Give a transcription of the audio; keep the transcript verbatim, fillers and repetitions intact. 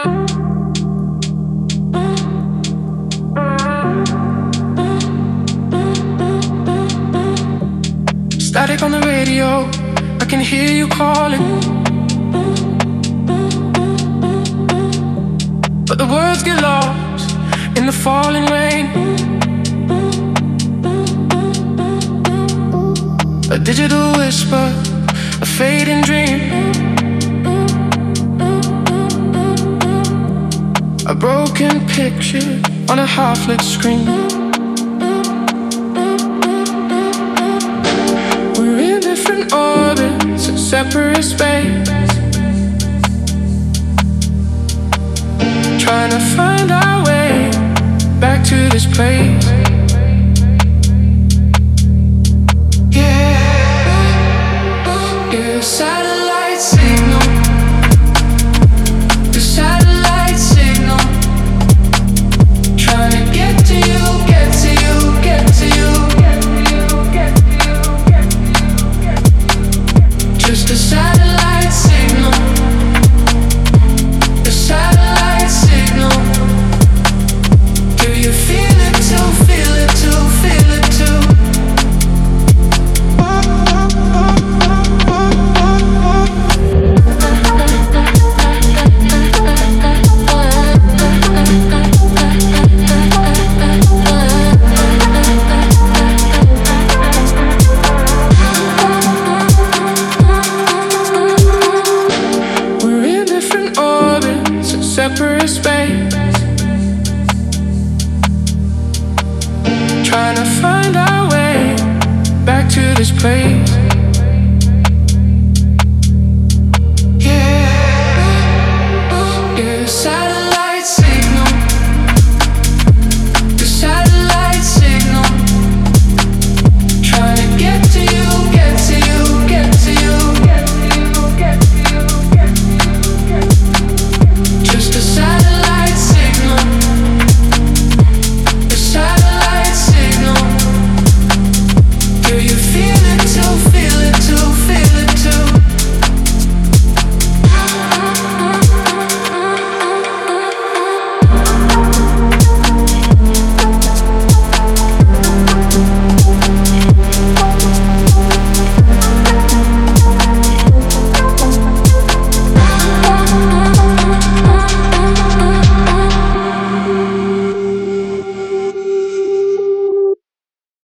Static on the radio, I can hear you calling, but the words get lost in the falling rain. A digital whisper, a fading dream, a broken picture on a half-lit screen. We're in different orbits in separate space, trying to find our way back to this place. Yeah, yeah, satellite signal, the satellite signal, trying to get to you, get to you, get to you, get to you, get to you. Just a satellite signal, a satellite signal. Do you feel it too, feel it too, feel it too? We're in different orbits in separate space, trying to find our way back to this place.